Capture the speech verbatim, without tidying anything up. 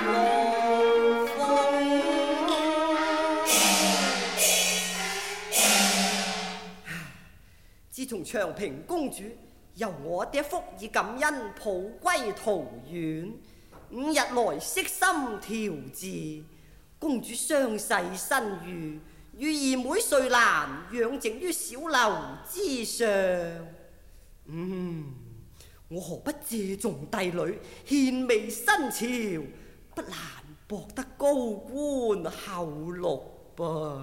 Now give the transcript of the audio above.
浪风。自从长平公主由我爹福以感恩抱归桃园，五日来悉心调治，公主伤势身愈，与二妹瑞兰养静于小楼之上。嗯，我何不借重帝女，献媚新朝，不难博得高官厚禄吧。